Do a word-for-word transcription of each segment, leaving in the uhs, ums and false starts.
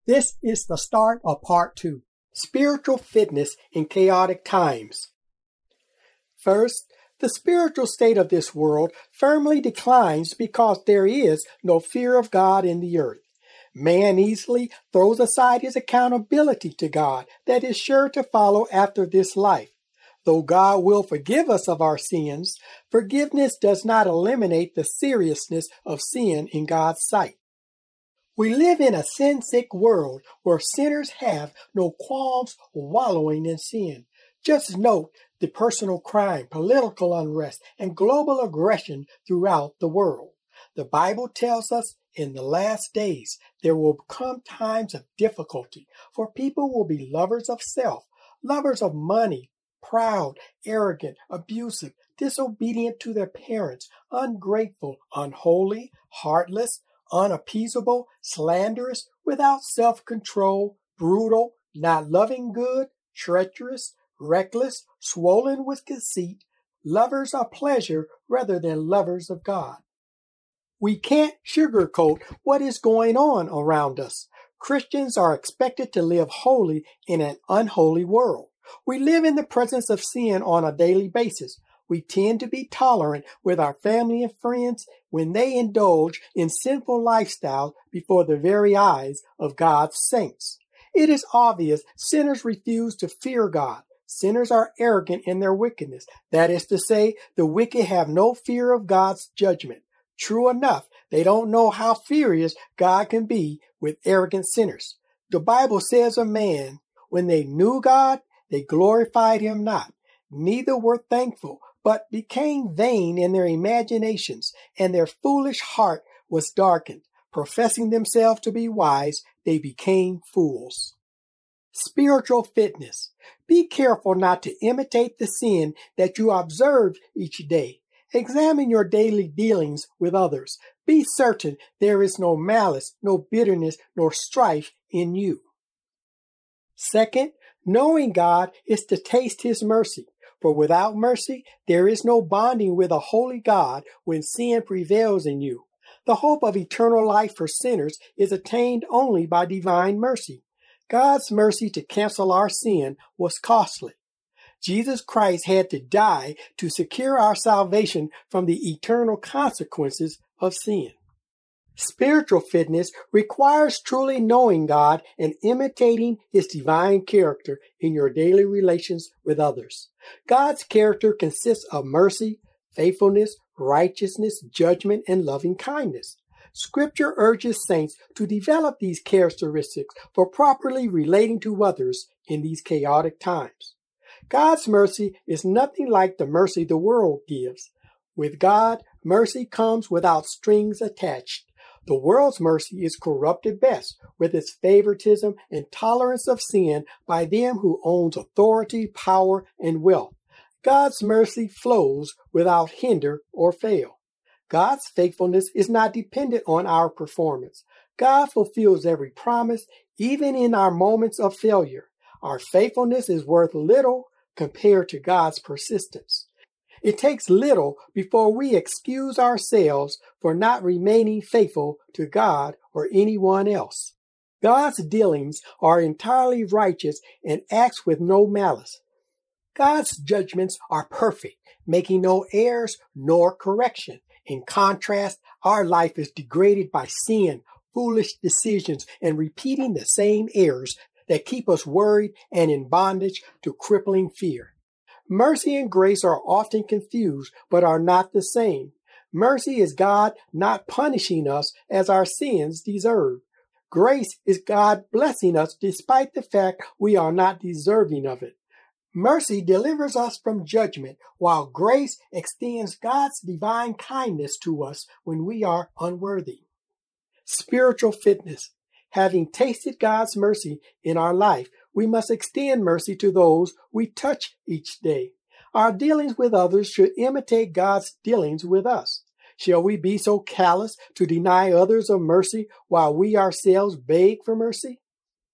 This is the start of part two, spiritual fitness in chaotic times. First, the spiritual state of this world firmly declines because there is no fear of God in the earth. Man easily throws aside his accountability to God that is sure to follow after this life. Though God will forgive us of our sins, forgiveness does not eliminate the seriousness of sin in God's sight. We live in a sin-sick world where sinners have no qualms wallowing in sin. Just note the personal crime, political unrest, and global aggression throughout the world. The Bible tells us in the last days there will come times of difficulty, for people will be lovers of self, lovers of money, proud, arrogant, abusive, disobedient to their parents, ungrateful, unholy, heartless, unappeasable, slanderous, without self-control, brutal, not loving good, treacherous, reckless, swollen with conceit, lovers of pleasure rather than lovers of God. We can't sugarcoat what is going on around us. Christians are expected to live holy in an unholy world. We live in the presence of sin on a daily basis. We tend to be tolerant with our family and friends when they indulge in sinful lifestyles before the very eyes of God's saints. It is obvious sinners refuse to fear God. Sinners are arrogant in their wickedness. That is to say, the wicked have no fear of God's judgment. True enough, they don't know how furious God can be with arrogant sinners. The Bible says of man, when they knew God, they glorified him not, neither were thankful, but became vain in their imaginations, and their foolish heart was darkened. Professing themselves to be wise, they became fools. Spiritual fitness. Be careful not to imitate the sin that you observe each day. Examine your daily dealings with others. Be certain there is no malice, no bitterness, nor strife in you. Second, knowing God is to taste his mercy. For without mercy, there is no bonding with a holy God when sin prevails in you. The hope of eternal life for sinners is attained only by divine mercy. God's mercy to cancel our sin was costly. Jesus Christ had to die to secure our salvation from the eternal consequences of sin. Spiritual fitness requires truly knowing God and imitating his divine character in your daily relations with others. God's character consists of mercy, faithfulness, righteousness, judgment, and loving kindness. Scripture urges saints to develop these characteristics for properly relating to others in these chaotic times. God's mercy is nothing like the mercy the world gives. With God, mercy comes without strings attached. The world's mercy is corrupt at best, with its favoritism and tolerance of sin by them who owns authority, power, and wealth. God's mercy flows without hinder or fail. God's faithfulness is not dependent on our performance. God fulfills every promise, even in our moments of failure. Our faithfulness is worth little compared to God's persistence. It takes little before we excuse ourselves for not remaining faithful to God or anyone else. God's dealings are entirely righteous and acts with no malice. God's judgments are perfect, making no errors nor correction. In contrast, our life is degraded by sin, foolish decisions, and repeating the same errors that keep us worried and in bondage to crippling fear. Mercy and grace are often confused, but are not the same. Mercy is God not punishing us as our sins deserve. Grace is God blessing us despite the fact we are not deserving of it. Mercy delivers us from judgment, while grace extends God's divine kindness to us when we are unworthy. Spiritual fitness. Having tasted God's mercy in our life, we must extend mercy to those we touch each day. Our dealings with others should imitate God's dealings with us. Shall we be so callous to deny others of mercy while we ourselves beg for mercy?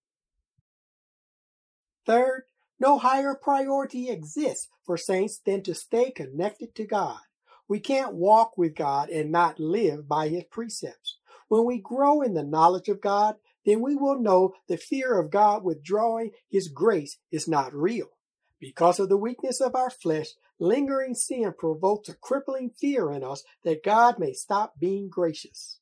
Third, no higher priority exists for saints than to stay connected to God. We can't walk with God and not live by his precepts. When we grow in the knowledge of God, then we will know the fear of God withdrawing His grace is not real. Because of the weakness of our flesh, lingering sin provokes a crippling fear in us that God may stop being gracious.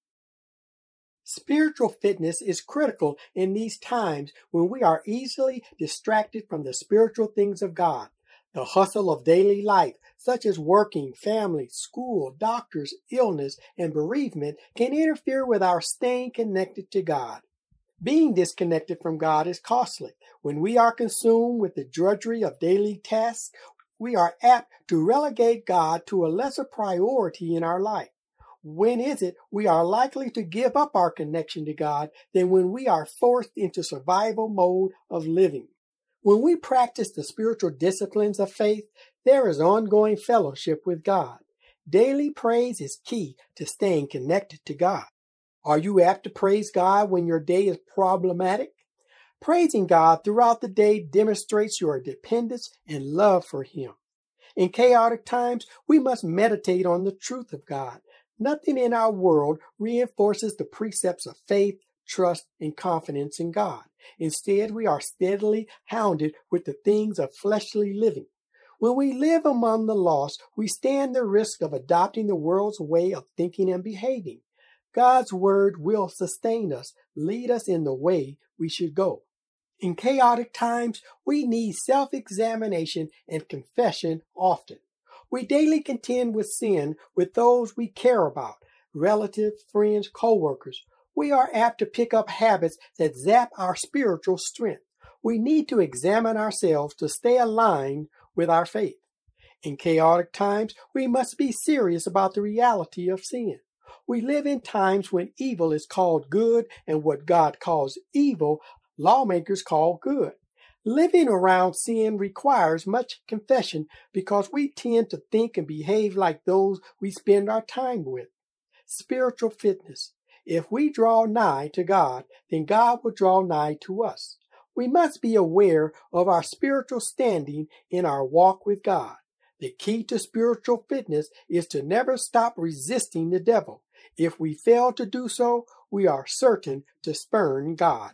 Spiritual fitness is critical in these times when we are easily distracted from the spiritual things of God. The hustle of daily life, such as working, family, school, doctors, illness, and bereavement, can interfere with our staying connected to God. Being disconnected from God is costly. When we are consumed with the drudgery of daily tasks, we are apt to relegate God to a lesser priority in our life. When is it we are likely to give up our connection to God than when we are forced into survival mode of living? When we practice the spiritual disciplines of faith, there is ongoing fellowship with God. Daily praise is key to staying connected to God. Are you apt to praise God when your day is problematic? Praising God throughout the day demonstrates your dependence and love for Him. In chaotic times, we must meditate on the truth of God. Nothing in our world reinforces the precepts of faith, trust, and confidence in God. Instead, we are steadily hounded with the things of fleshly living. When we live among the lost, we stand the risk of adopting the world's way of thinking and behaving. God's word will sustain us, lead us in the way we should go. In chaotic times, we need self-examination and confession often. We daily contend with sin with those we care about, relatives, friends, co-workers. We are apt to pick up habits that zap our spiritual strength. We need to examine ourselves to stay aligned with our faith. In chaotic times, we must be serious about the reality of sin. We live in times when evil is called good and what God calls evil, lawmakers call good. Living around sin requires much confession because we tend to think and behave like those we spend our time with. Spiritual fitness. If we draw nigh to God, then God will draw nigh to us. We must be aware of our spiritual standing in our walk with God. The key to spiritual fitness is to never stop resisting the devil. If we fail to do so, we are certain to spurn God.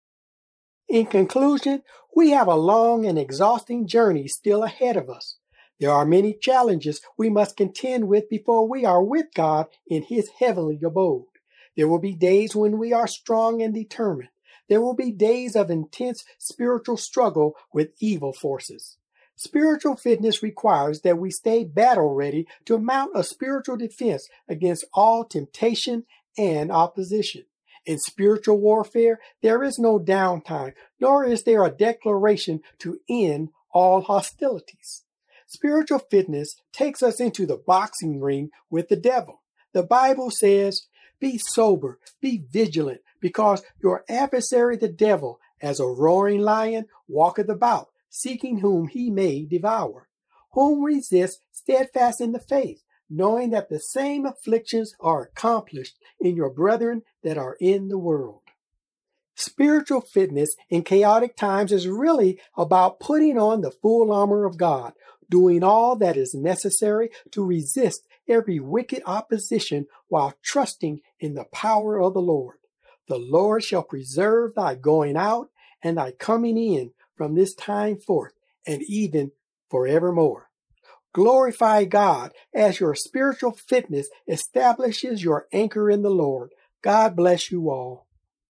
In conclusion, we have a long and exhausting journey still ahead of us. There are many challenges we must contend with before we are with God in His heavenly abode. There will be days when we are strong and determined. There will be days of intense spiritual struggle with evil forces. Spiritual fitness requires that we stay battle ready to mount a spiritual defense against all temptation and opposition. In spiritual warfare, there is no downtime, nor is there a declaration to end all hostilities. Spiritual fitness takes us into the boxing ring with the devil. The Bible says, "Be sober, be vigilant, because your adversary the devil, as a roaring lion, walketh about, seeking whom he may devour. Whom resist steadfast in the faith, knowing that the same afflictions are accomplished in your brethren that are in the world." Spiritual fitness in chaotic times is really about putting on the full armor of God, doing all that is necessary to resist every wicked opposition while trusting in the power of the Lord. The Lord shall preserve thy going out and thy coming in from this time forth and even forevermore. Glorify God as your spiritual fitness establishes your anchor in the Lord. God bless you all.